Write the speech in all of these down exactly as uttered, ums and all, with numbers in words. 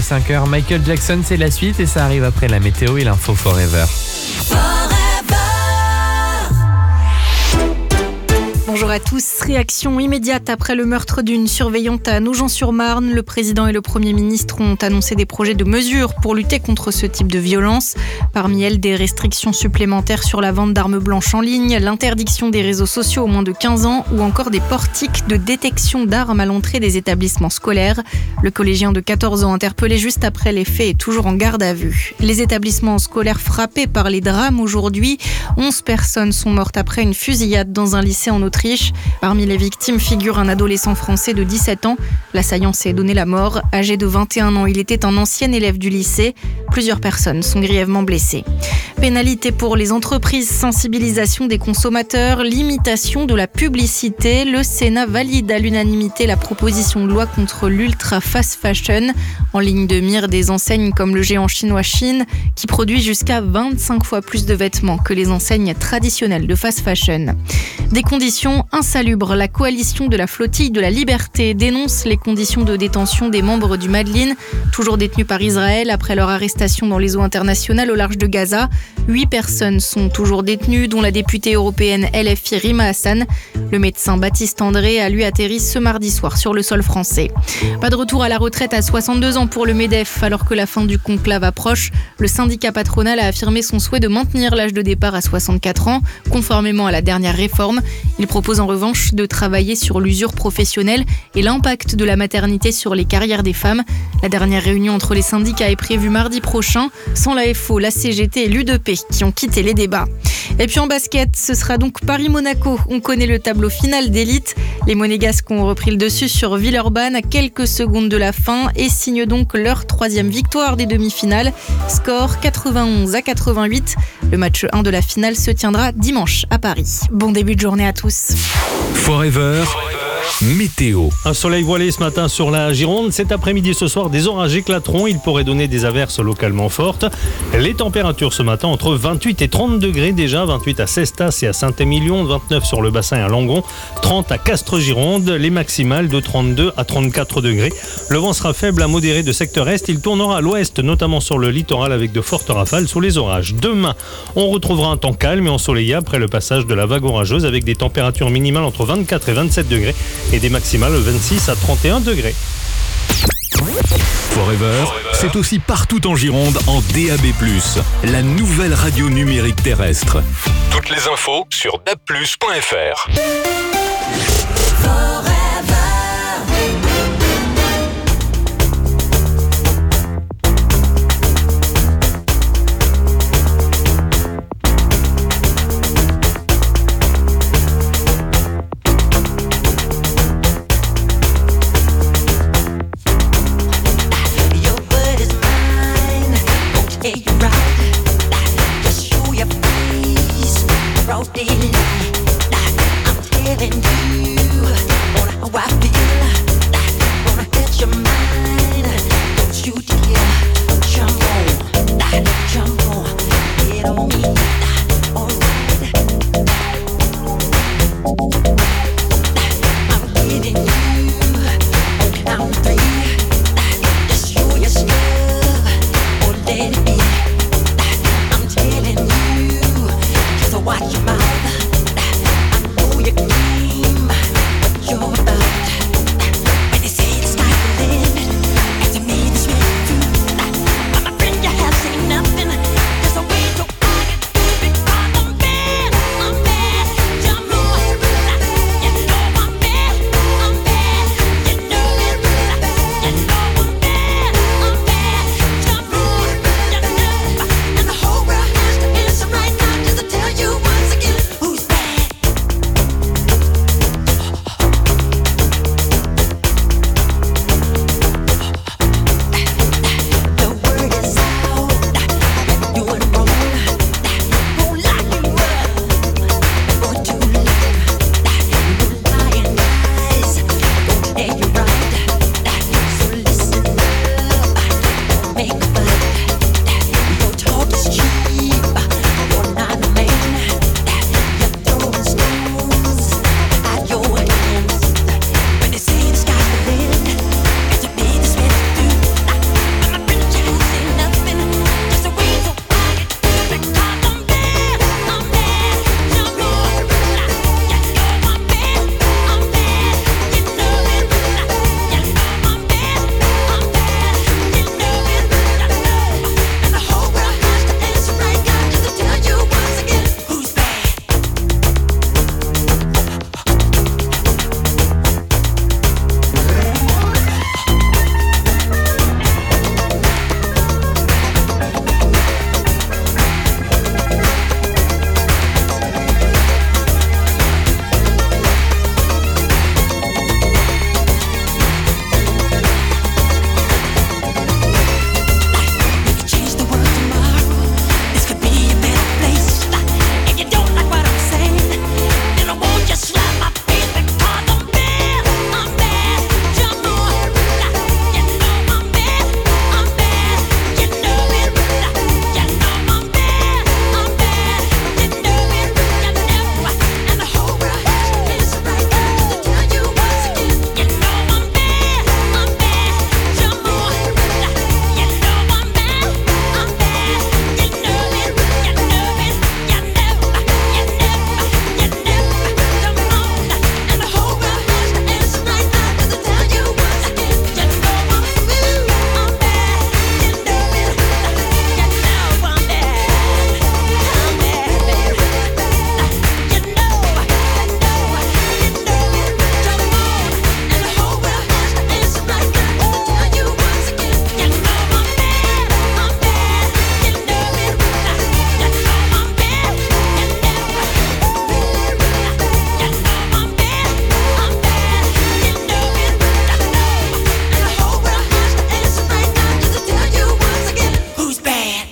est cinq heures. Michael Jackson, c'est la suite et ça arrive après la météo et l'info Forever. Bonjour à tous. Réaction immédiate après le meurtre d'une surveillante à Nogent-sur-Marne. Le président et le Premier ministre ont annoncé des projets de mesures pour lutter contre ce type de violence. Parmi elles, des restrictions supplémentaires sur la vente d'armes blanches en ligne, l'interdiction des réseaux sociaux aux moins de quinze ans ou encore des portiques de détection d'armes à l'entrée des établissements scolaires. Le collégien de quatorze ans interpellé juste après les faits est toujours en garde à vue. Les établissements scolaires frappés par les drames aujourd'hui. onze personnes sont mortes après une fusillade dans un lycée en Autriche. Parmi les victimes figure un adolescent français de dix-sept ans. L'assaillant s'est donné la mort. Âgé de vingt et un ans, il était un ancien élève du lycée. Plusieurs personnes sont grièvement blessées. Pénalité pour les entreprises, sensibilisation des consommateurs, limitation de la publicité. Le Sénat valide à l'unanimité la proposition de loi contre l'ultra fast fashion. En ligne de mire des enseignes comme le géant chinois Shein, qui produit jusqu'à vingt-cinq fois plus de vêtements que les enseignes traditionnelles de fast fashion. Des conditions insalubres. La coalition de la flottille de la liberté dénonce les conditions de détention des membres du Madlin, toujours détenus par Israël après leur arrestation dans les eaux internationales au large de Gaza. Huit personnes sont toujours détenues, dont la députée européenne L F I Rima Hassan. Le médecin Baptiste André a lui atterri ce mardi soir sur le sol français. Pas de retour à la retraite à soixante-deux ans pour le MEDEF. Alors que la fin du conclave approche, le syndicat patronal a affirmé son souhait de maintenir l'âge de départ à soixante-quatre ans, conformément à la dernière réforme. Il propose en revanche de travailler sur l'usure professionnelle et l'impact de la maternité sur les carrières des femmes. La dernière réunion entre les syndicats est prévue mardi prochain, sans la F O, la C G T et l'U D P qui ont quitté les débats. Et puis en basket, ce sera donc Paris-Monaco. On connaît le tableau final d'élite. Les Monégasques ont repris le dessus sur Villeurbanne à quelques secondes de la fin et signent donc leur troisième victoire des demi-finales. Score quatre-vingt-onze à quatre-vingt-huit. Le match un de la finale se tiendra dimanche à Paris. Bon début de journée à tous. Forever. Météo. Un soleil voilé ce matin sur la Gironde. Cet après-midi, ce soir, des orages éclateront. Il pourrait donner des averses localement fortes. Les températures ce matin entre vingt-huit et trente degrés déjà. vingt-huit à Cestas et à Saint-Émilion, vingt-neuf sur le bassin et à Langon, trente à Castres-Gironde. Les maximales de trente-deux à trente-quatre degrés. Le vent sera faible à modéré de secteur est. Il tournera à l'ouest, notamment sur le littoral avec de fortes rafales sous les orages. Demain, on retrouvera un temps calme et ensoleillé après le passage de la vague orageuse avec des températures minimales entre vingt-quatre et vingt-sept degrés. Et des maximales vingt-six à trente et un degrés. Forever, c'est aussi partout en Gironde en D A B plus, la nouvelle radio numérique terrestre. Toutes les infos sur d a b plus point f r. I'm telling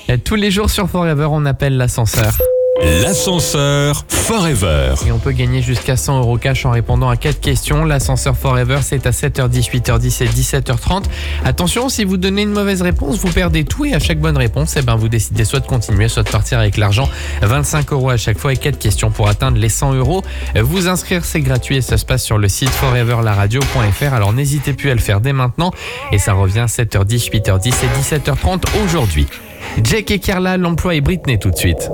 Tous les jours sur Forever, on appelle l'ascenseur. L'ascenseur Forever. Et on peut gagner jusqu'à cent euros cash en répondant à quatre questions. L'ascenseur Forever, c'est à sept heures dix, huit heures dix et dix-sept heures trente. Attention, si vous donnez une mauvaise réponse, vous perdez tout et à chaque bonne réponse, eh ben, vous décidez soit de continuer, soit de partir avec l'argent. vingt-cinq euros à chaque fois et quatre questions pour atteindre les cent euros. Vous inscrire, c'est gratuit et ça se passe sur le site forever la radio point f r. Alors n'hésitez plus à le faire dès maintenant. Et ça revient sept heures dix, huit heures dix et dix-sept heures trente aujourd'hui. Jake et Carla, l'emploi et Britney tout de suite.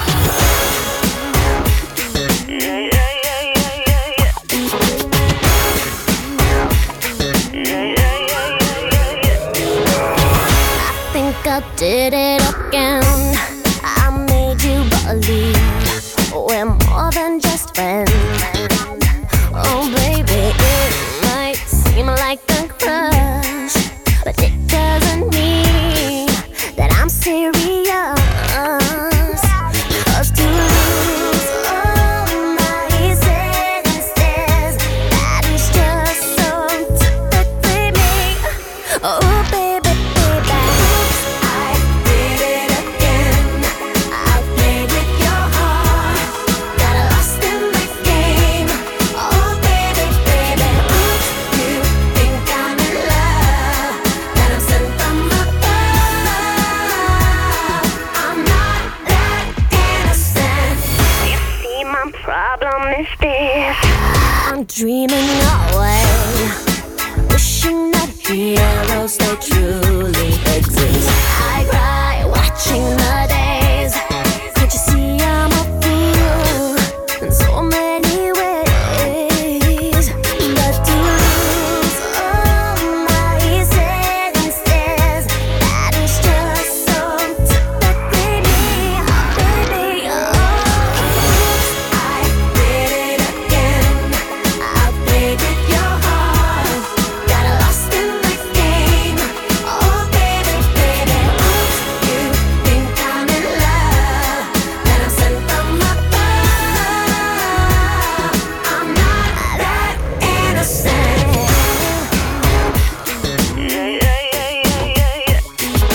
I did it again. I made you believe we're more than just friends. Oh baby, it might seem like a crush, but it doesn't mean that I'm serious. 'Cause to lose all my senses, that is just so typically me. Oh baby, baby. I'm dreaming away, wishing that heroes they truly exist. I cry watching the days. Can't you see I'm a fool in so many ways? But to lose all my senses, that is just so typically me, baby. Oh, I did it again. I played with your heart, got lost in the game. Oh baby, baby, oops, you think I'm in love, that I'm sent from above. I'm not that innocent. Yeah, yeah, yeah, yeah, yeah, yeah.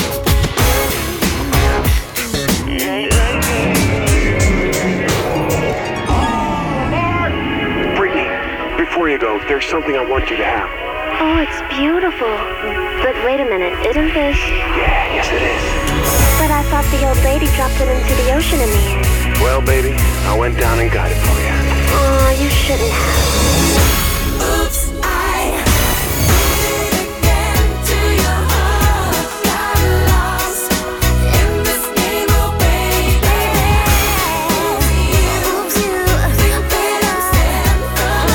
Brittany, before you go, there's something I want you to have. Oh, it's beautiful. But wait a minute, isn't this? Yeah, yes it is. But I thought the old lady dropped it into the ocean in the end. Well, baby, I went down and got it for you. Oh, you shouldn't have. Oops, I did it again to your heart. Got lost in this game, oh baby. Oops, you think that I'm sent from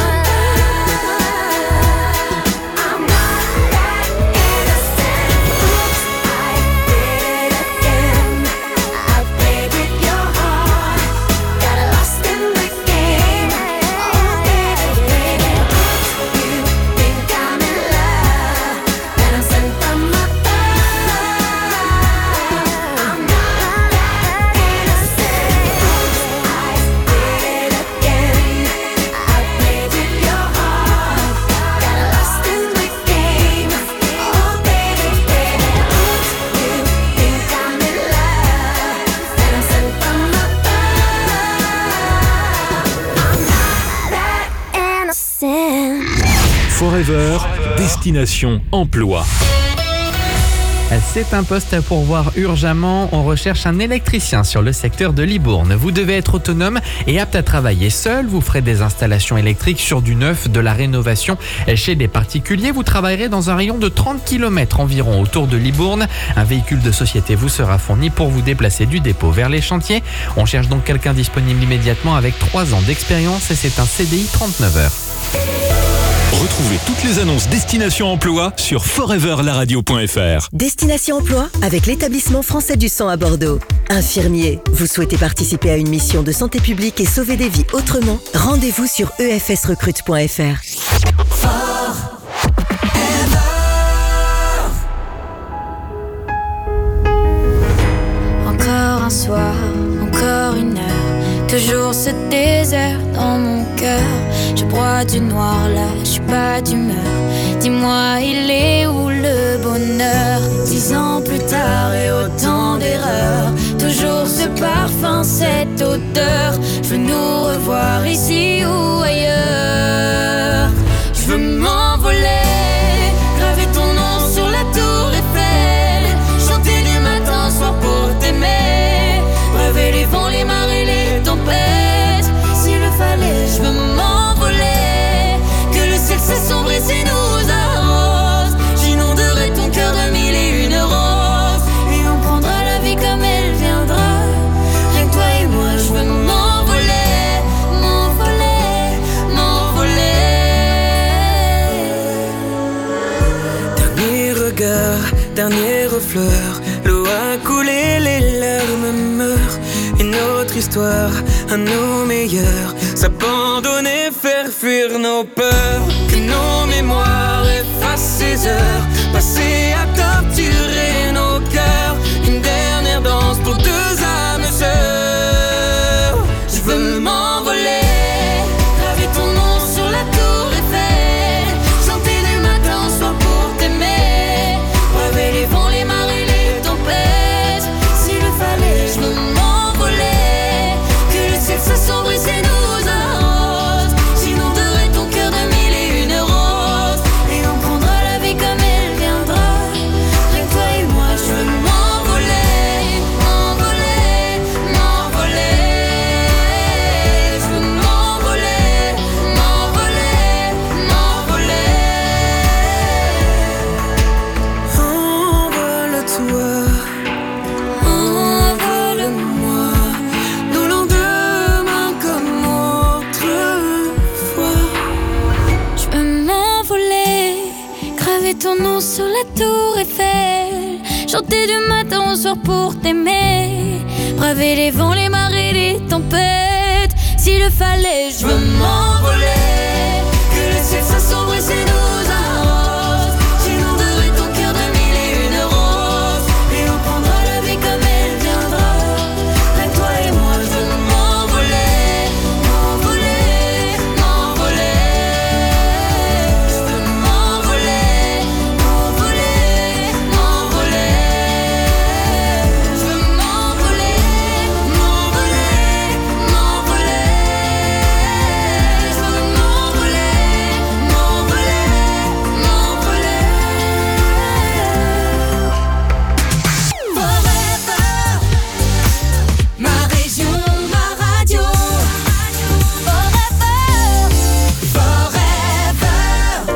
above. I'm not that innocent. Oops, I did it again. I played with your heart, got lost in the game. Oh baby, baby, oops, you think I'm in love, that I'm sent from above. I'm not that innocent. Oops, I did it again. I played with your heart, got lost in the game. Oh baby, baby, oops, you think I'm in love, that I'm sent from above. I'm not that innocent. Forever, destination emploi. C'est un poste à pourvoir urgemment. On recherche un électricien sur le secteur de Libourne. Vous devez être autonome et apte à travailler seul. Vous ferez des installations électriques sur du neuf, de la rénovation chez des particuliers. Vous travaillerez dans un rayon de trente kilomètres environ autour de Libourne. Un véhicule de société vous sera fourni pour vous déplacer du dépôt vers les chantiers. On cherche donc quelqu'un disponible immédiatement avec trois ans d'expérience et c'est un C D I trente-neuf heures. Retrouvez toutes les annonces Destination Emploi sur forever la radio point f r. Destination Emploi avec l'établissement français du sang à Bordeaux. Infirmier, vous souhaitez participer à une mission de santé publique et sauver des vies autrement? Rendez-vous sur e f s recrute point f r. Encore un soir, encore une heure, toujours ce désert dans mon cœur. Je broie du noir là, je suis pas d'humeur. Dis-moi, il est où le bonheur? Dix ans plus tard et autant d'erreurs. parfum, cette odeur. Je veux nous revoir ici ou ailleurs. Je veux m'envoler, graver ton nom sur la tour Eiffel, chanter du matin au soir pour t'aimer, rêver les vents, les marées, les tempêtes. S'il le fallait, je veux m'envoler, que le ciel s'assombrisse et nous arrose. J'inonderai ton cœur de mille et une roses, et on prendra la vie comme elle viendra. Rien que toi et moi, je veux m'envoler, m'envoler, m'envoler. Dernier regard, dernière fleur, l'eau a coulé, les larmes meurent. Une autre histoire, à nos meilleurs, s'abandonner, faire fuir nos peurs. Que nos mémoires effacent ces heures passées à torturer nos cœurs. Une dernière danse pour deux âmes sœurs. Je veux m'envoler, graver ton nom sur la tour Eiffel, chanter du matin au soir pour t'aimer, rêver les vents, les marées, les tempêtes. S'il le fallait, je veux m'envoler, que le ciel s'assombrisse et nous arrose. J'inonderai ton cœur de mille et une roses, et on prendra la vie comme elle viendra. Rien que toi et moi, je veux m'envoler, m'envoler, m'envoler. Je veux m'envoler, m'envoler, m'envoler. Envole-toi, envole-moi, nos lendemains comme autrefois. Je veux m'envoler, graver ton nom sur la tour Eiffel, chanter du matin au soir pour t'aimer, braver les vents, les marées, les tempêtes. S'il le fallait, je veux m'envoler, que le ciel s'assombrisse et nous arrose. J'inonderai ton cœur de mille et une roses, et on prendra la vie comme elle viendra. Rien que toi et moi, je veux m'envoler, m'envoler, m'envoler. Je veux m'envoler, m'envoler, m'envoler. Je veux m'envoler, m'envoler, m'envoler. Je veux m'envoler, m'envoler, m'envoler. Forever, ma région, ma radio. Forever, forever.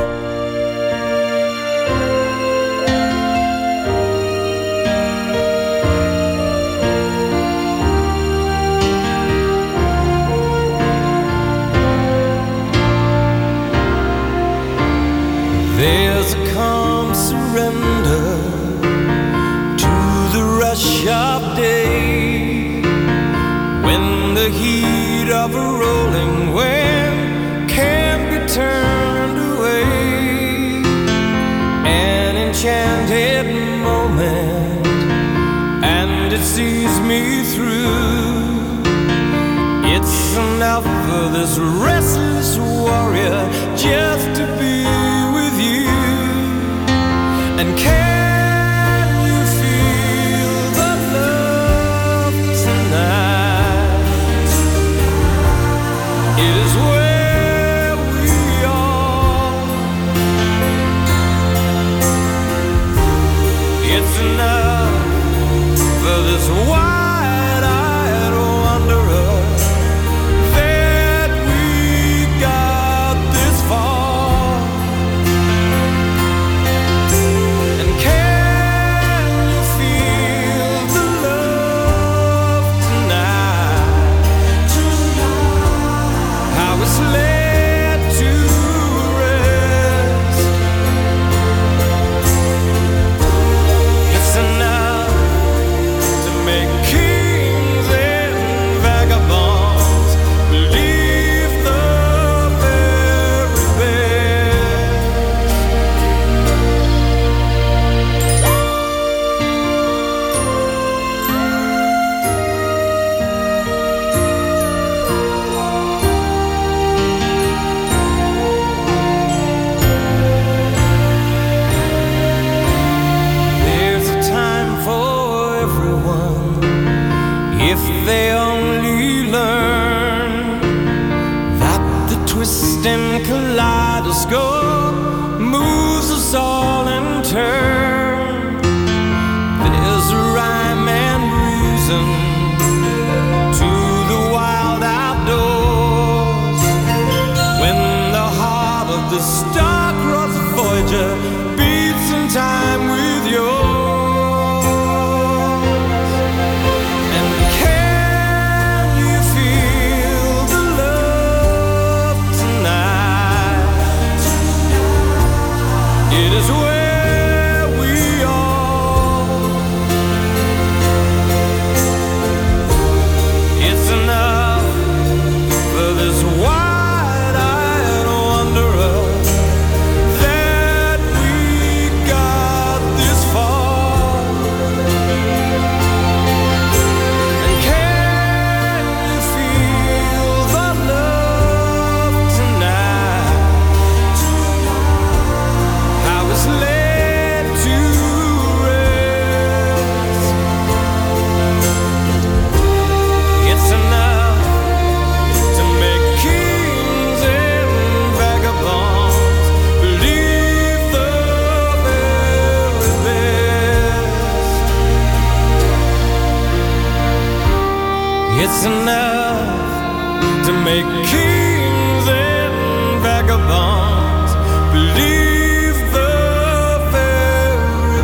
There's a calm surrender to the rush of day, when the heat of a rolling wind can be turned away. An enchanted moment, and it sees me through. It's enough for this restless warrior just to be with you. And can you feel the love tonight? It is where we are. It's enough for this wide-eyed wanderer that we got this far. And can it's enough to make kings and vagabonds believe the very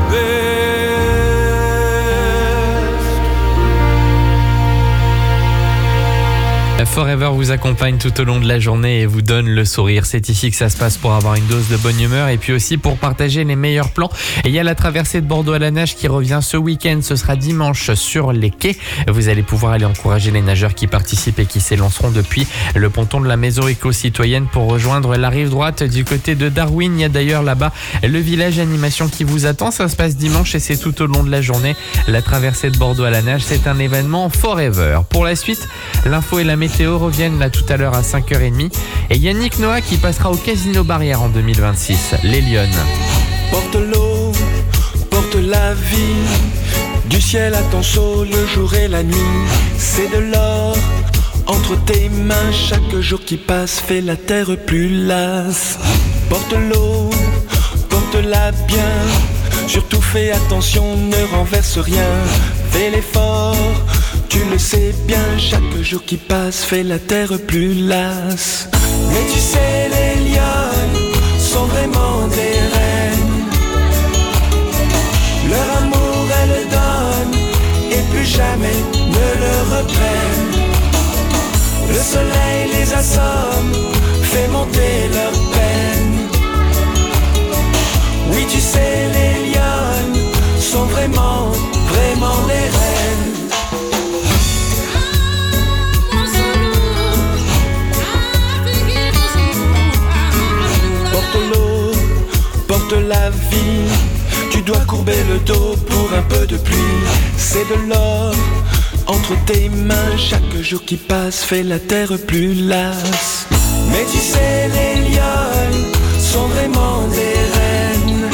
best. Forever vous accompagne tout au long de la journée et vous donne le sourire. C'est ici que ça se passe pour avoir une dose de bonne humeur et puis aussi pour partager les meilleurs plans. Et il y a la traversée de Bordeaux à la nage qui revient ce week-end. Ce sera dimanche sur les quais. Vous allez pouvoir aller encourager les nageurs qui participent et qui s'élanceront depuis le ponton de la maison éco-citoyenne pour rejoindre la rive droite du côté de Darwin. Il y a d'ailleurs là-bas le village animation qui vous attend. Ça se passe dimanche et c'est tout au long de la journée. La traversée de Bordeaux à la nage, c'est un événement Forever. Pour la suite, l'info et la météo reviennent là tout à l'heure à cinq heures trente et Yannick Noah qui passera au Casino Barrière en deux mille vingt-six. Les Lyonnes. Porte l'eau, porte la vie, du ciel à ton saut, le jour et la nuit. C'est de l'or entre tes mains, chaque jour qui passe fait la terre plus lasse. Porte l'eau, porte-la bien, surtout fais attention, ne renverse rien. Fais l'effort, tu le sais bien, chaque jour qui passe fait la terre plus lasse. Mais tu sais, les lionnes sont vraiment des reines. Leur amour elles donnent et plus jamais ne le reprennent. Le soleil les assomme, fait monter leur peine. Oui, tu sais, les lionnes sont vraiment, vraiment des reines. Porte l'eau, porte la vie, tu dois courber le dos pour un peu de pluie. C'est de l'or entre tes mains, chaque jour qui passe fait la terre plus lasse. Mais tu sais, les lionnes sont vraiment des reines.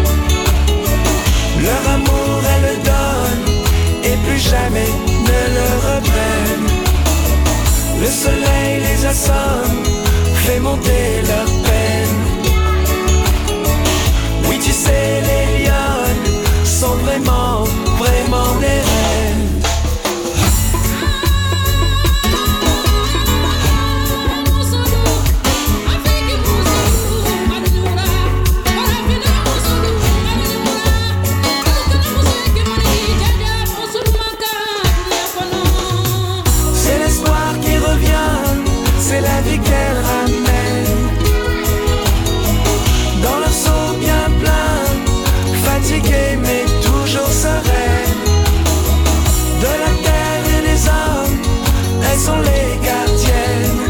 Leur amour elles donnent et plus jamais ne le reprennent. Le soleil les assomme, fait monter leur peine. Oui, tu sais, les lionnes sont vraiment, vraiment des reines. C'est l'espoir qui revient, c'est la vie qu'elle ramène. Dans leur seau bien plein, fatiguée mais toujours sereine. De la terre et des hommes, elles sont les gardiennes.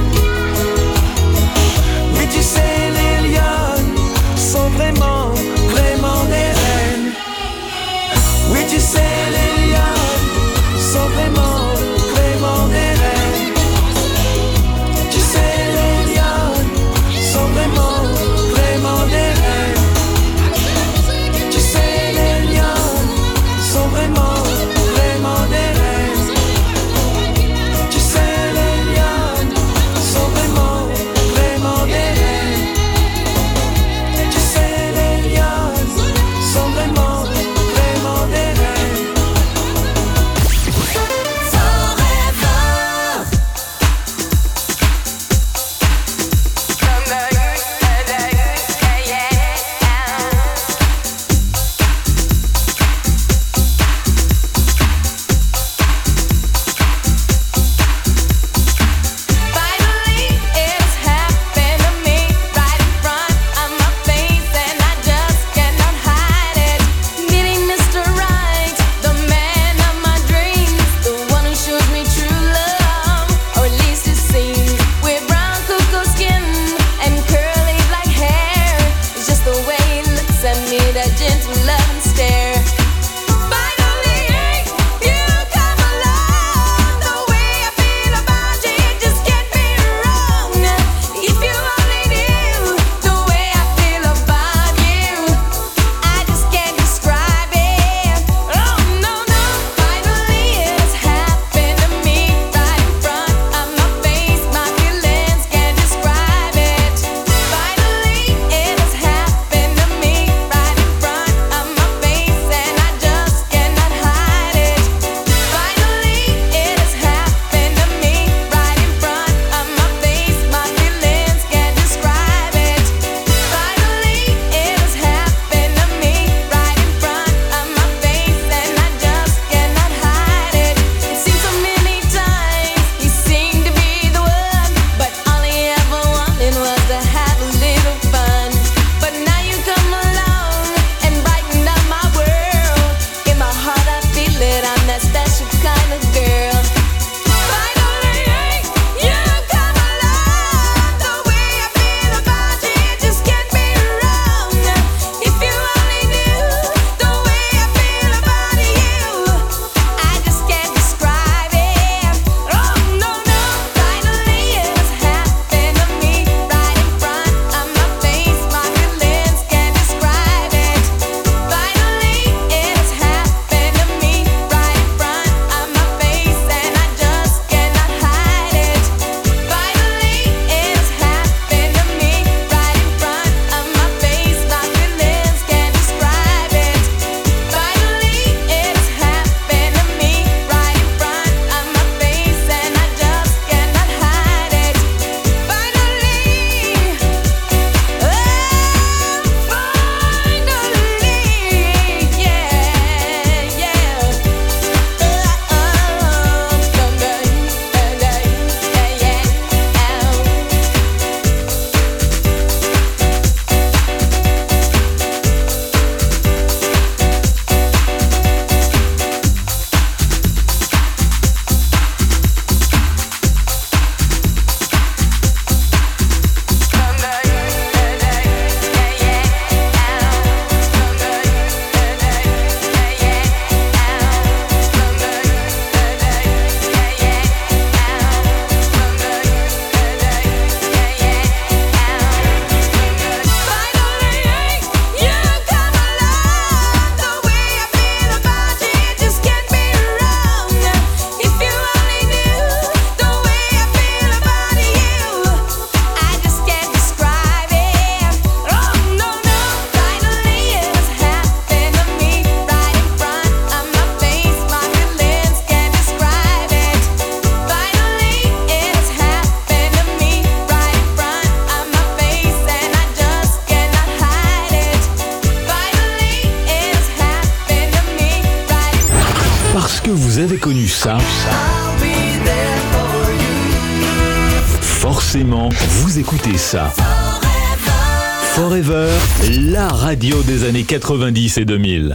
Oui, tu sais, les lionnes sont vraiment, vraiment des reines. Oui, tu sais, les lionnes sont vraiment, vraiment des reines. Tu sais, les lionnes sont vraiment, vraiment des reines. Tu sais, les lionnes Vous avez connu ça? Forcément, vous écoutez ça. Forever, la radio des années quatre-vingt-dix et deux mille.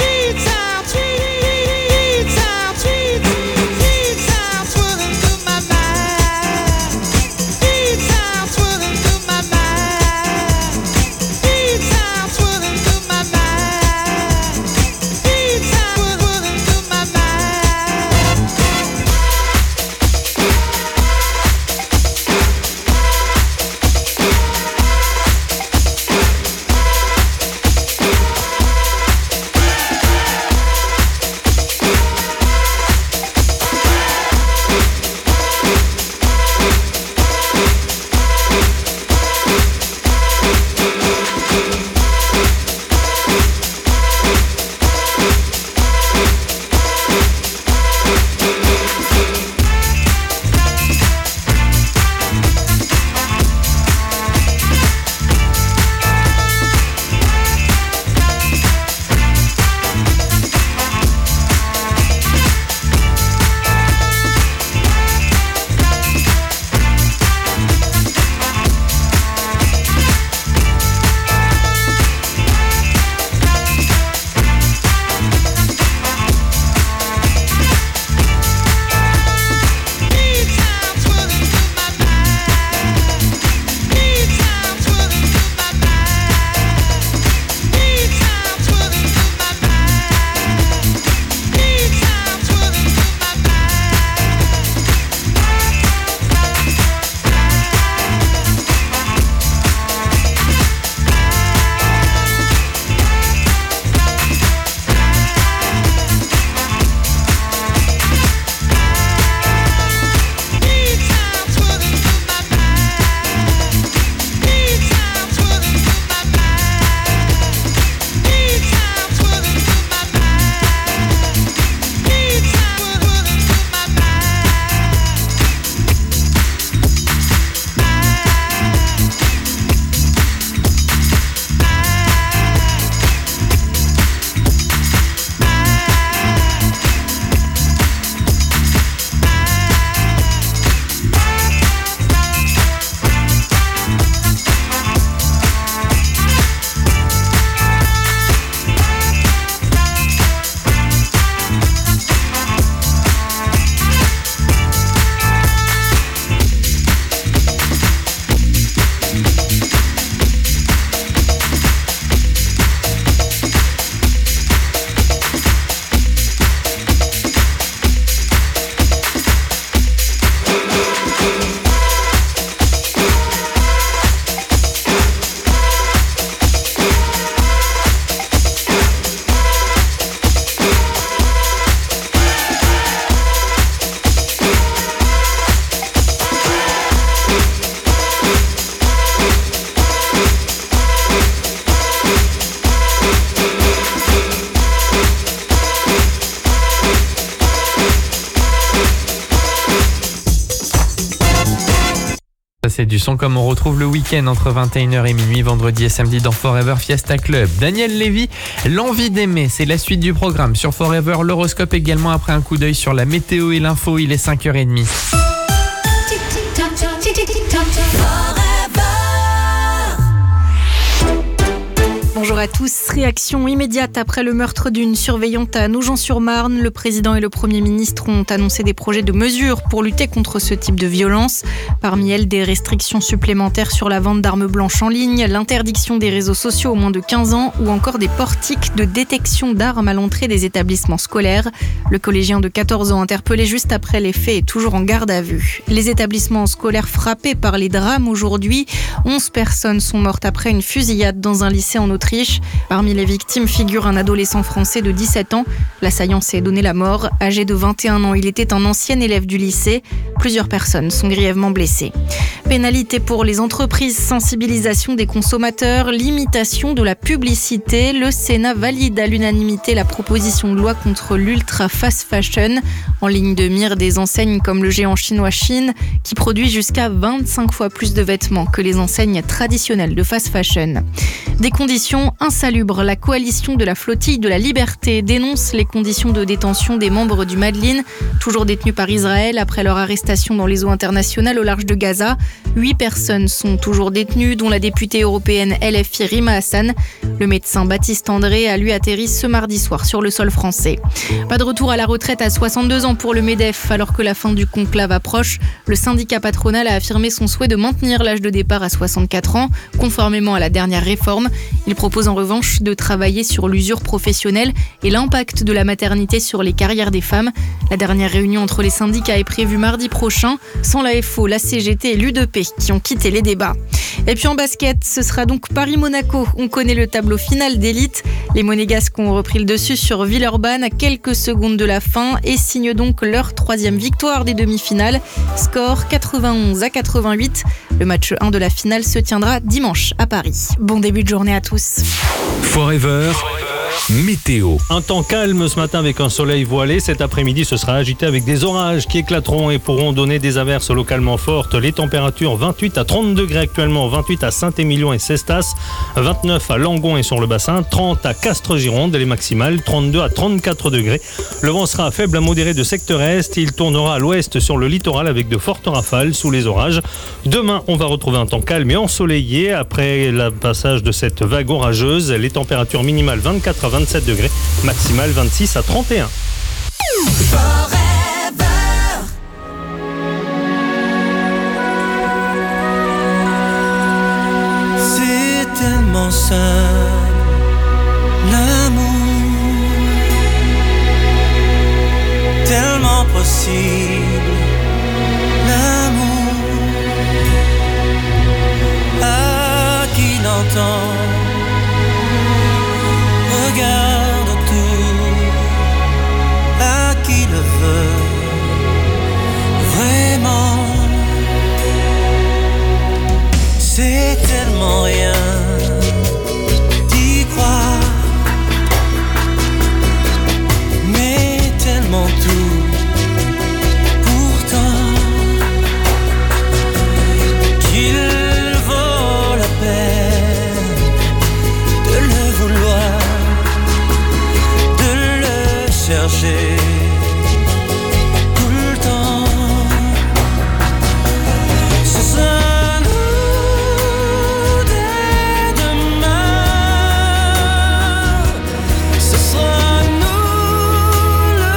C'est du son comme on retrouve le week-end entre vingt et une heures et minuit, vendredi et samedi dans Forever Fiesta Club. Daniel Lévy, l'envie d'aimer, c'est la suite du programme sur Forever. L'horoscope également après un coup d'œil sur la météo et l'info, il est cinq heures trente. Bonjour à tous. Réaction immédiate après le meurtre d'une surveillante à Nogent-sur-Marne. Le président et le Premier ministre ont annoncé des projets de mesures pour lutter contre ce type de violence. Parmi elles, des restrictions supplémentaires sur la vente d'armes blanches en ligne, l'interdiction des réseaux sociaux aux moins de quinze ans ou encore des portiques de détection d'armes à l'entrée des établissements scolaires. Le collégien de quatorze ans interpellé juste après les faits est toujours en garde à vue. Les établissements scolaires frappés par les drames aujourd'hui. onze personnes sont mortes après une fusillade dans un lycée en Autriche. Parmi les victimes figure un adolescent français de dix-sept ans. L'assaillant s'est donné la mort. Âgé de vingt et un ans, il était un ancien élève du lycée. Plusieurs personnes sont grièvement blessées. pénalités pour les entreprises, sensibilisation des consommateurs, limitation de la publicité. Le Sénat valide à l'unanimité la proposition de loi contre l'ultra fast fashion, en ligne de mire des enseignes comme le géant chinois Shein, qui produit jusqu'à vingt-cinq fois plus de vêtements que les enseignes traditionnelles de fast fashion. Des conditions insalubres. La coalition de la flottille de la liberté dénonce les conditions de détention des membres du Madlin, toujours détenus par Israël après leur arrestation dans les eaux internationales au large de Gaza. Huit personnes sont toujours détenues, dont la députée européenne L F I Rima Hassan. Le médecin Baptiste André a lui atterri ce mardi soir sur le sol français. Pas de retour à la retraite à soixante-deux ans pour le MEDEF. Alors que la fin du conclave approche, le syndicat patronal a affirmé son souhait de maintenir l'âge de départ à soixante-quatre ans, conformément à la dernière réforme. Il propose en revanche de travailler sur l'usure professionnelle et l'impact de la maternité sur les carrières des femmes. La dernière réunion entre les syndicats est prévue mardi prochain, sans la F O, la C G T et l'U D P qui ont quitté les débats. Et puis en basket, ce sera donc Paris-Monaco. On connaît le tableau final d'élite. Les Monégasques ont repris le dessus sur Villeurbanne à quelques secondes de la fin et signent donc leur troisième victoire des demi-finales. Score quatre-vingt-onze à quatre-vingt-huit. Le match un de la finale se tiendra dimanche à Paris. Bon début de journée à tous. Forever. Météo. Un temps calme ce matin avec un soleil voilé. Cet après-midi, ce sera agité avec des orages qui éclateront et pourront donner des averses localement fortes. Les températures vingt-huit à trente degrés actuellement, vingt-huit à Saint-Émilion et Cestas, vingt-neuf à Langon et sur le bassin, trente à Castres-Gironde et les maximales, trente-deux à trente-quatre degrés. Le vent sera faible à modéré de secteur est. Il tournera à l'ouest sur le littoral avec de fortes rafales sous les orages. Demain, on va retrouver un temps calme et ensoleillé. Après le passage de cette vague orageuse, les températures minimales vingt-quatre à vingt-sept degrés, maximale vingt-six à trente et un. C'est tellement simple, l'amour, tellement possible, l'amour, à qui l'entend. Regarde tout, à qui le veut vraiment. C'est tellement rien d'y croire, mais tellement tout pourtant qu'il vaut la peine de le vouloir, chercher tout le temps. Ce sera nous dès demain, ce sera nous le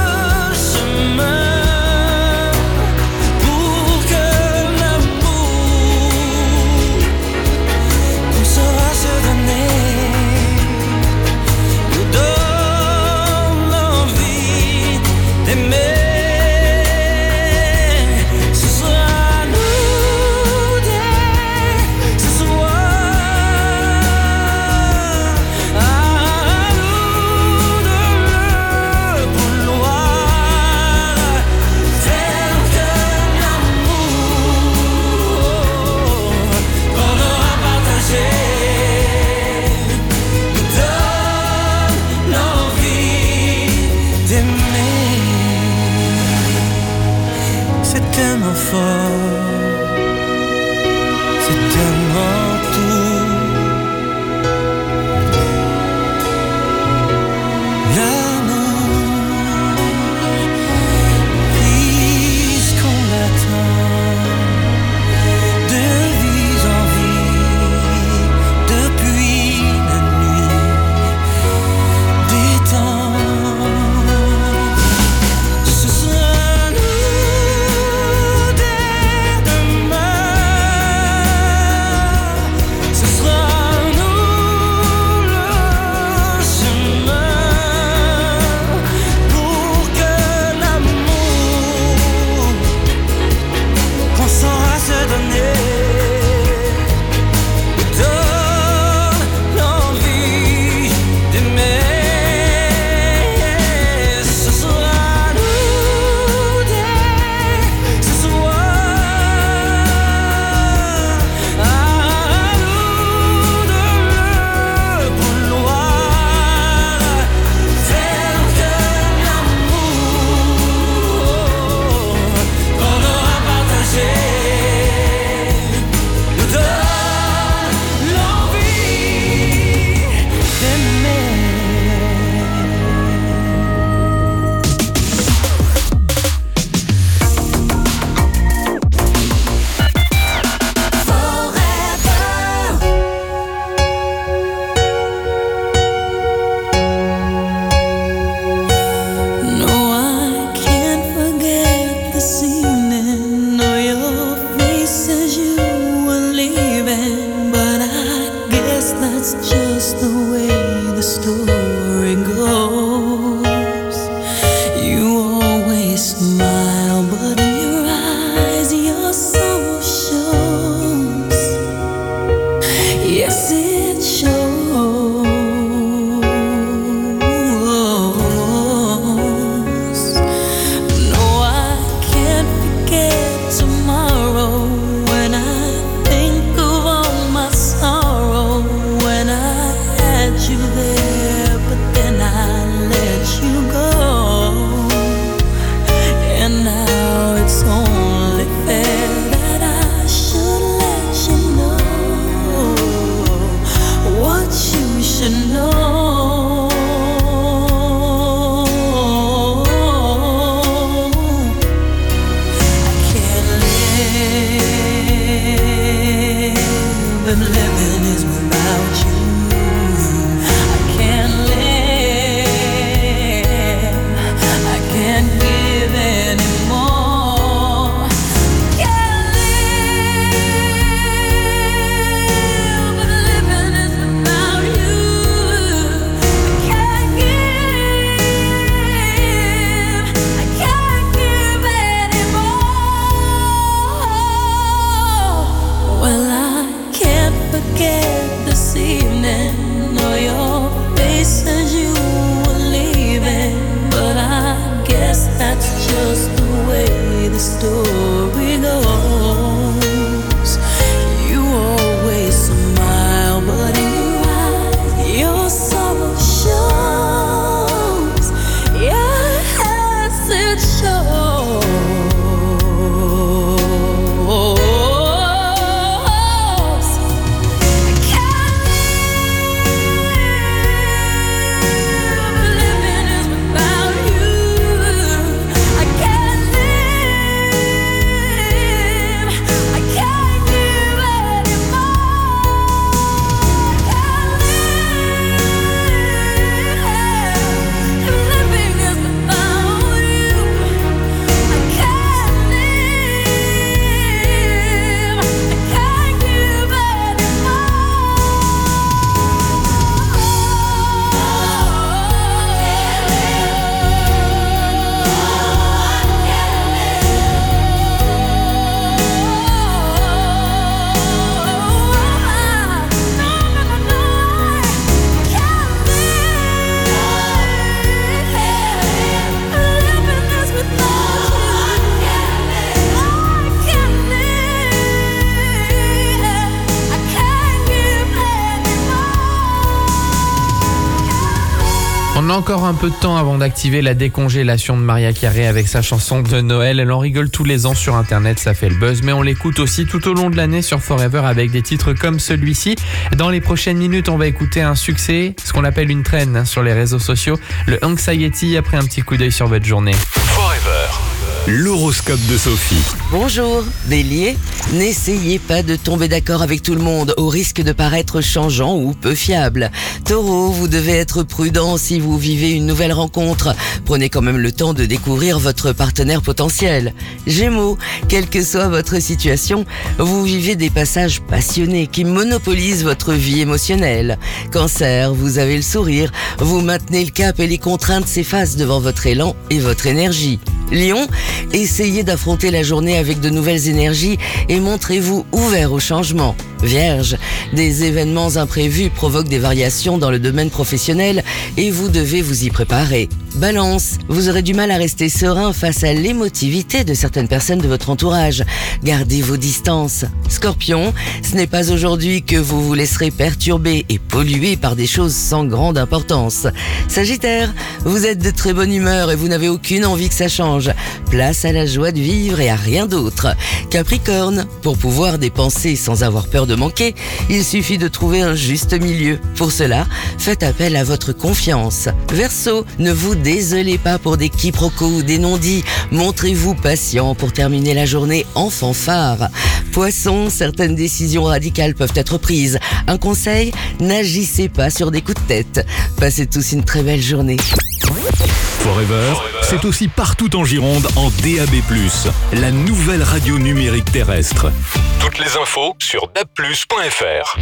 chemin pour que l'amour qu'on saura se donner nous donne On a encore un peu de temps avant d'activer la décongélation de Maria Carey avec sa chanson de Noël. Elle en rigole tous les ans sur internet, ça fait le buzz, mais on l'écoute aussi tout au long de l'année sur Forever avec des titres comme celui-ci. Dans les prochaines minutes, on va écouter un succès, ce qu'on appelle une traîne sur les réseaux sociaux, le Anxiety, après un petit coup d'œil sur votre journée. Forever, l'horoscope de Sophie. Bonjour, Bélier. N'essayez pas de tomber d'accord avec tout le monde au risque de paraître changeant ou peu fiable. Taureau, vous devez être prudent si vous vivez une nouvelle rencontre. Prenez quand même le temps de découvrir votre partenaire potentiel. Gémeaux, quelle que soit votre situation, vous vivez des passages passionnés qui monopolisent votre vie émotionnelle. Cancer, vous avez le sourire, vous maintenez le cap et les contraintes s'effacent devant votre élan et votre énergie. Lion, essayez d'affronter la journée avec de nouvelles énergies et montrez-vous ouvert au changement. Vierge, des événements imprévus provoquent des variations dans le domaine professionnel et vous devez vous y préparer. Balance, vous aurez du mal à rester serein face à l'émotivité de certaines personnes de votre entourage. Gardez vos distances. Scorpion, ce n'est pas aujourd'hui que vous vous laisserez perturber et polluer par des choses sans grande importance. Sagittaire, vous êtes de très bonne humeur et vous n'avez aucune envie que ça change. Place à la joie de vivre et à rien d'autre. Capricorne, pour pouvoir dépenser sans avoir peur de manquer, il suffit de trouver un juste milieu. Pour cela, faites appel à votre confiance. Verseau, ne vous désolez pas pour des quiproquos ou des non-dits. Montrez-vous patient pour terminer la journée en fanfare. Poisson, certaines décisions radicales peuvent être prises. Un conseil, n'agissez pas sur des coups de tête. Passez tous une très belle journée. Forever, c'est aussi partout en Gironde en D A B plus, la nouvelle radio numérique terrestre. Toutes les infos sur dab plus point f r.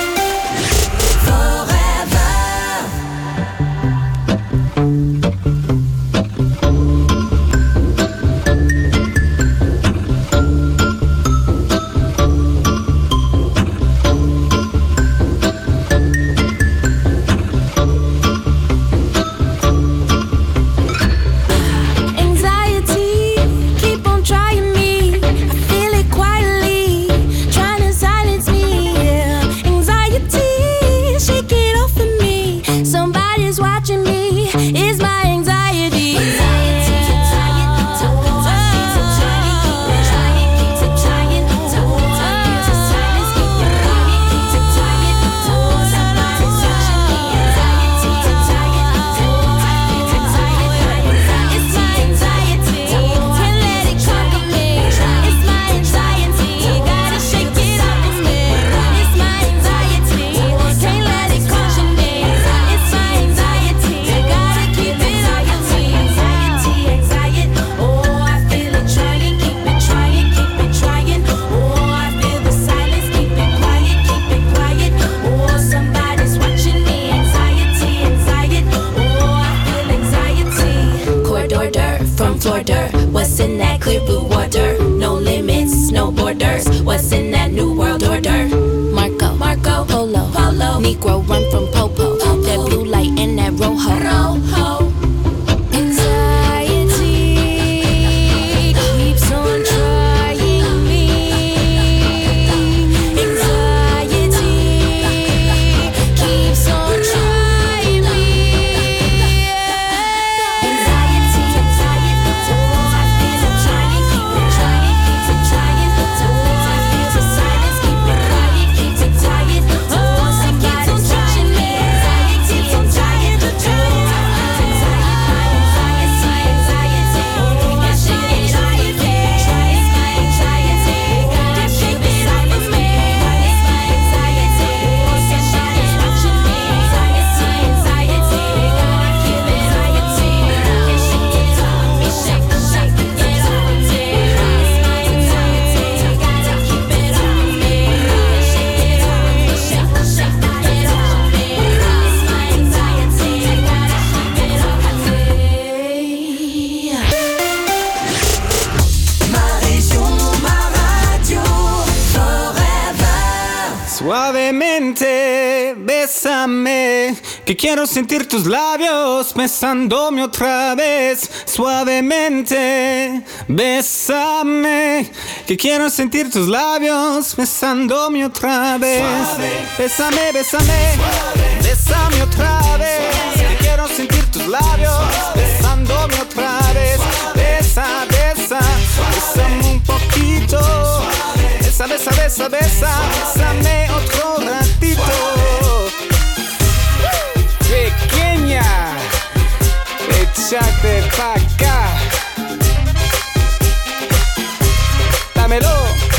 What's in that clear blue water? No limits, no borders. What's in that new world order? Marco, Marco, Polo, Polo. Negro run from Popo. Popo. That blue light and that rojo. Rojo. Suavemente, bésame, que quiero sentir tus labios besándome otra vez. Suavemente, bésame, que quiero sentir tus labios besándome otra vez. Suave. Bésame, bésame, Suave. Bésame otra vez, Suave. Que quiero sentir tus tus labios, besándome otra vez. Besa, besa, bésame un poquito. Besa, besa, besa, besa, bésame otro ratito. Pequeña, échate pa' acá. Dámelo.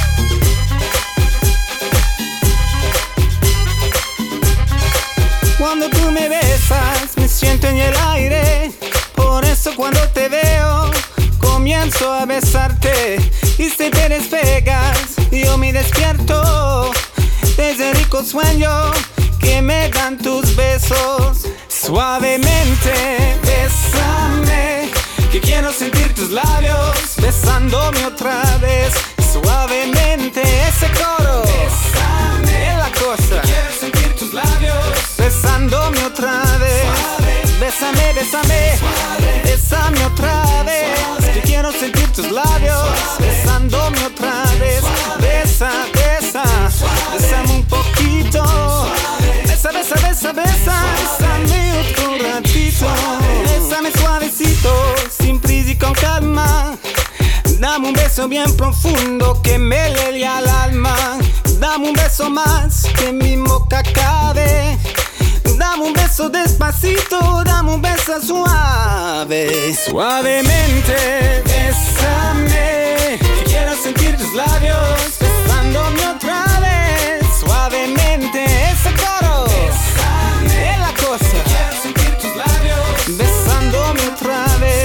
Cuando tú me besas, me siento en el aire. Por eso cuando te veo, comienzo a besarte. Y si te despegas, yo me despierto de ese rico sueño que me dan tus besos. Suavemente, bésame, que quiero sentir tus labios besándome otra vez. Suavemente, ese coro, bésame, es la cosa. Quiero sentir tus labios besándome otra vez. Bésame, bésame, bésame otra vez. Que quiero sentir tus labios besándome otra vez. Besa, besa, bésame un poquito. Besa, besa, besa, besa, bésame otro ratito. Bésame suavecito, sin prisa y con calma. Dame un beso bien profundo que me llegue al alma. Dame un beso más que mi boca cabe. Dame un beso despacito, dame un beso suave. Suavemente, bésame, que quiero sentir tus labios besándome otra vez. Suavemente, ese coro, bésame, es la cosa. Que quiero sentir tus labios besándome otra vez.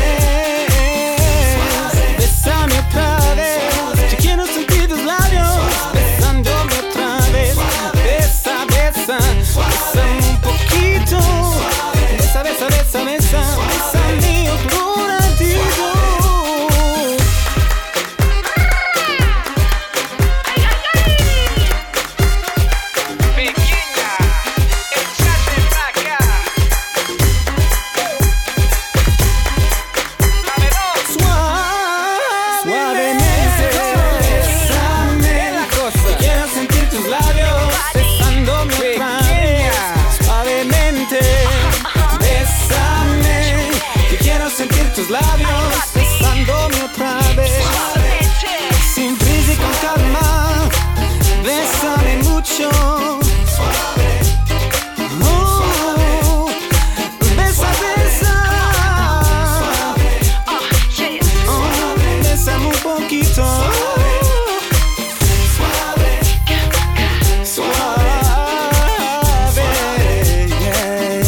Bésame otra vez, que quiero sentir tus labios besándome otra vez. Besa, besa, bésame un poquito. Besa, besa, besa, besa, bésame otro ratito. Tus labios besándome otra vez. Sin prisa y con calma, bésame mucho. Oh, besa, besa. Oh, bésame un poquito. Suave, yeah.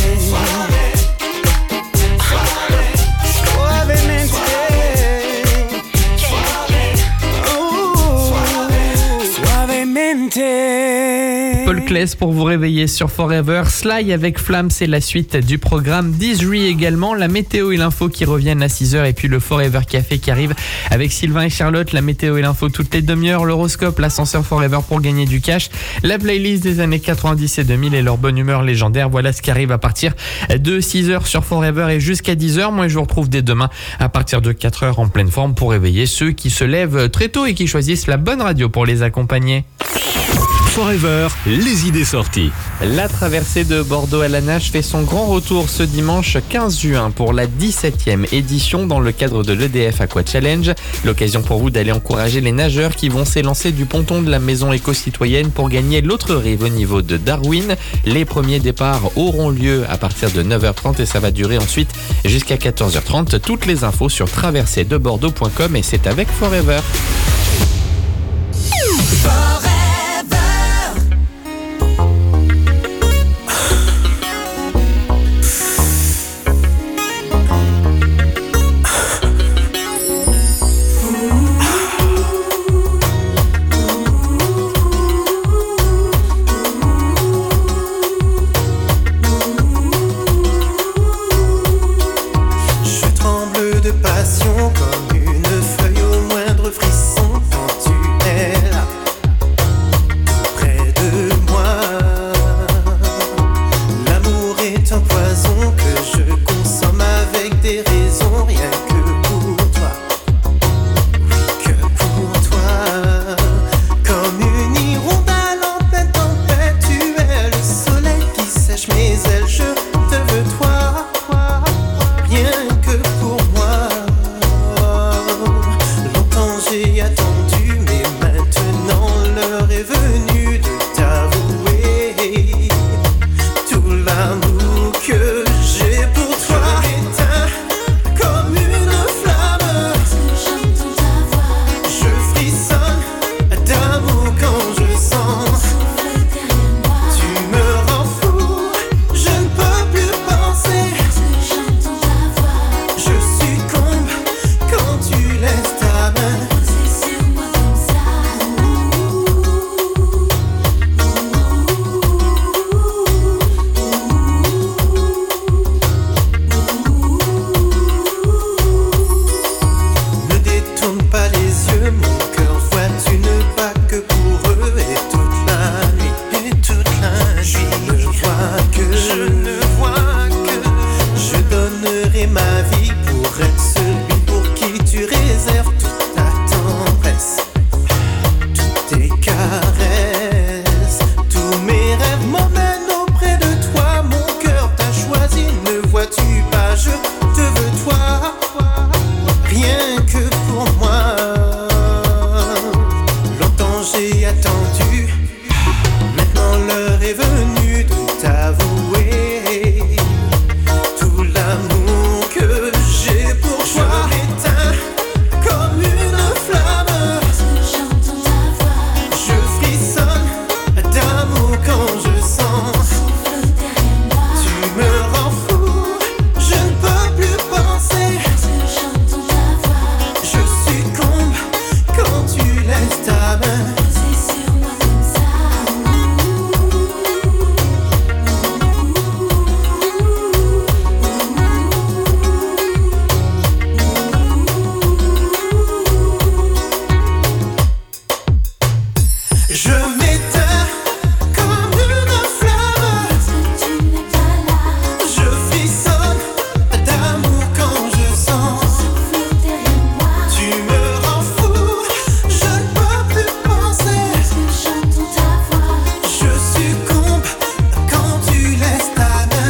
Paul Claes pour vous réveiller sur Forever. Sly avec Flamme, c'est la suite du programme. Dizri également, la météo et l'info qui reviennent à six heures et puis le Forever Café qui arrive avec Sylvain et Charlotte. La météo et l'info toutes les demi-heures, l'horoscope, l'ascenseur Forever pour gagner du cash, la playlist des années quatre-vingt-dix et deux mille et leur bonne humeur légendaire. Voilà ce qui arrive à partir de six heures sur Forever et jusqu'à dix heures. Moi je vous retrouve dès demain à partir de quatre heures en pleine forme pour réveiller ceux qui se lèvent très tôt et qui choisissent la bonne radio pour les accompagner. Forever, les idées sorties. La traversée de Bordeaux à la nage fait son grand retour ce dimanche quinze juin pour la dix-septième édition dans le cadre de l'E D F Aqua Challenge. L'occasion pour vous d'aller encourager les nageurs qui vont s'élancer du ponton de la maison éco-citoyenne pour gagner l'autre rive au niveau de Darwin. Les premiers départs auront lieu à partir de neuf heures trente et ça va durer ensuite jusqu'à quatorze heures trente. Toutes les infos sur traversée de bordeaux point com et c'est avec Forever. Comme une feuille au moindre frisson quand tu es là. mes ailes, je te veux toi, toi. vie pour être celui pour qui tu réserves toute ta tendresse, toutes tes caresses. Tous mes rêves m'emmènent auprès de toi, mon cœur t'a choisi, ne vois-tu pas, je te veux toi, rien que pour moi. Longtemps j'ai attendu, maintenant l'heure est venue de t'avouer tout l'amour que j'ai pour toi. Je m'éteins comme une flamme, je frissonne d'amour quand je sens. Tu me rends fou, je ne peux plus penser. Je succombe quand tu laisses ta main. Je m'éteins comme une flamme, je frissonne d'amour quand je sens. Tu me rends fou, je ne peux plus penser. Je succombe quand tu laisses ta main.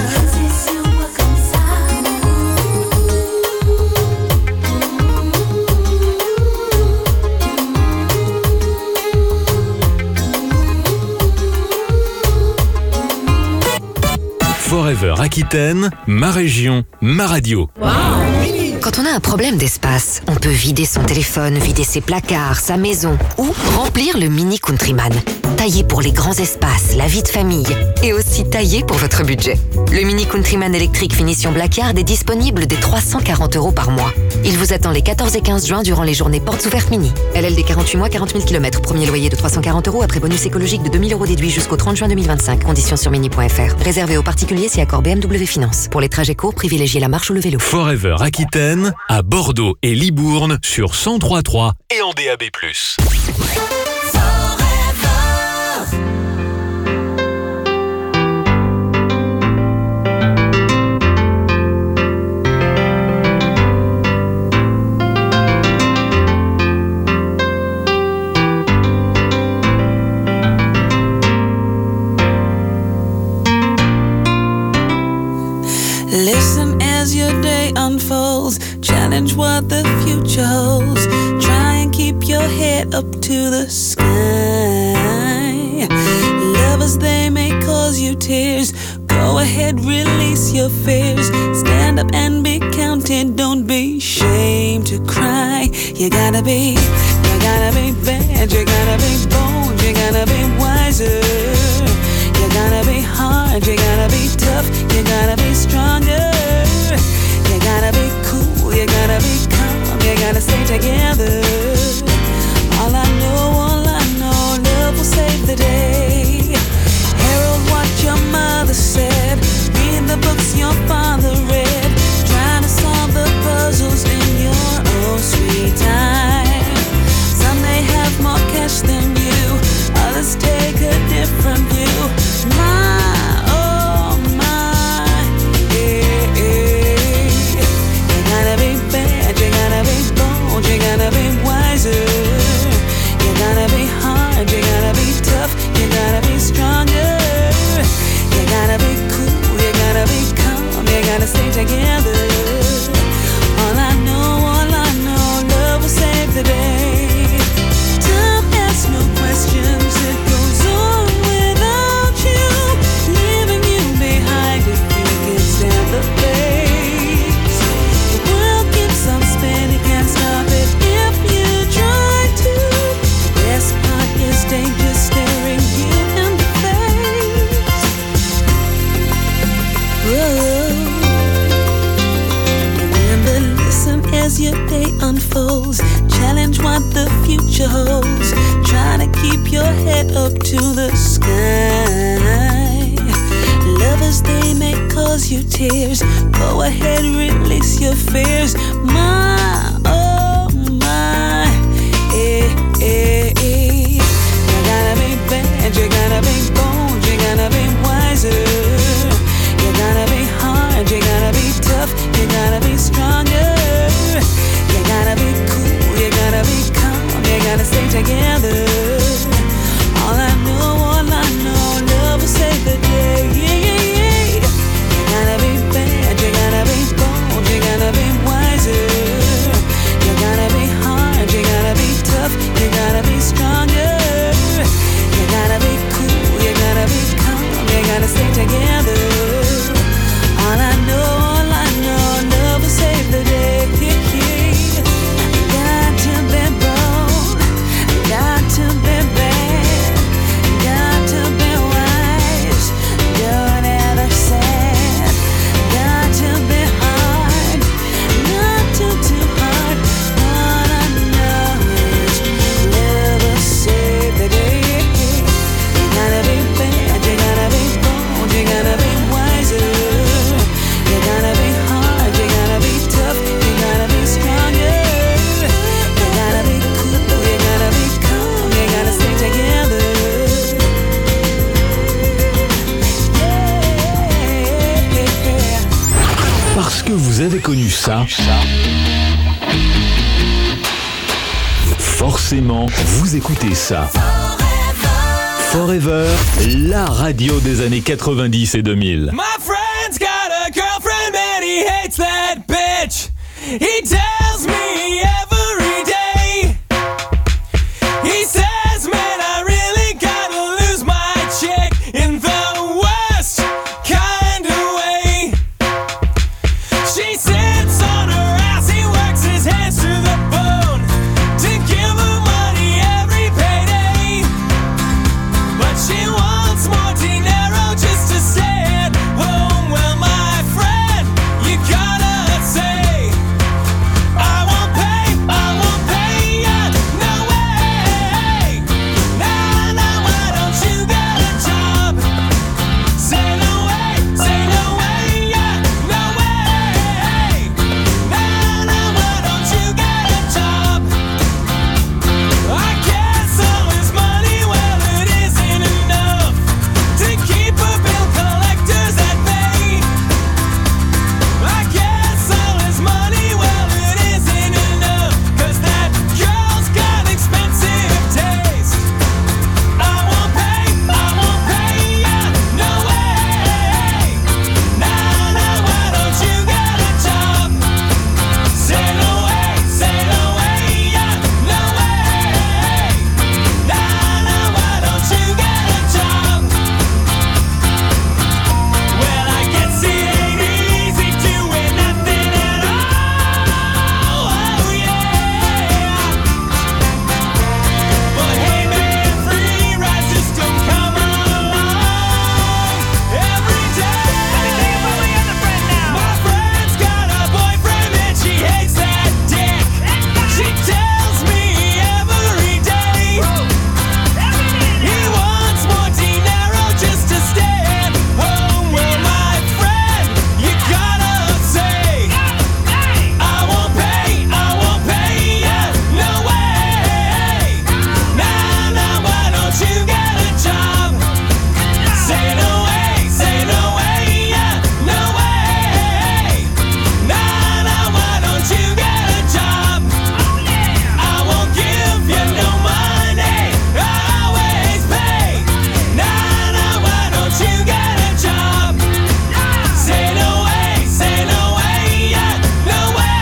Forever Aquitaine, ma région, ma radio. Quand on a un problème d'espace, on peut vider son téléphone, vider ses placards, sa maison ou remplir le Mini Countryman. Taillé pour les grands espaces, la vie de famille et aussi taillé pour votre budget. Le Mini Countryman électrique finition Blackard est disponible dès trois cent quarante euros par mois. Il vous attend les quatorze et quinze juin durant les journées portes ouvertes Mini. L L D quarante-huit mois, quarante mille kilomètres. Premier loyer de trois cent quarante euros après bonus écologique de deux mille euros déduit jusqu'au trente juin deux mille vingt-cinq. Conditions sur mini point f r. Réservé aux particuliers si accord B M W Finance. Pour les trajets courts, privilégiez la marche ou le vélo. Forever Aquitaine, à Bordeaux et Libourne sur cent trois virgule trois et en D A B plus. Listen as your day unfolds, challenge what the future holds. Try and keep your head up to the sky. Lovers, they may cause you tears. Go ahead, release your fears. Stand up and be counted, don't be ashamed to cry. You gotta be, you gotta be bad, you gotta be bold, you gotta be wiser. You gotta be hard, you gotta be tough, you gotta be stronger. You gotta be cool, you gotta be calm, you gotta stay together. All I know, all I know, love will save the day. Herald what your mother said, read the books your father read. Trying to solve the puzzles in your own sweet time. Some may have more cash than you, others take a different view. My, oh my, yeah, yeah. You gotta be bad, you gotta be bold, you gotta be wiser. You gotta be hard, you gotta be tough, you gotta be stronger. You gotta be cool, you gotta be calm, you gotta stay together. All I know, all I know, love will save the day. Time asks no questions, it goes on without you, leaving you behind if you can stand the pace. The world keeps on spinning, can't stop it if you try to. The best part is danger staring you in the face. Whoa. Remember, listen as your day unfolds. Challenge what the future holds. Try to keep your head up to the sky. Lovers, they may cause you tears. Go ahead, release your fears. My, oh my, eh, eh, eh. You gotta be bad, you gotta be bold, you gotta be wiser. You gotta be hard, you gotta be tough, you gotta be strong. avez connu ça? Forcément, vous écoutez ça. Forever, la radio des années quatre-vingt-dix et deux mille. My friend's got a girlfriend and he hates that bitch. He tells me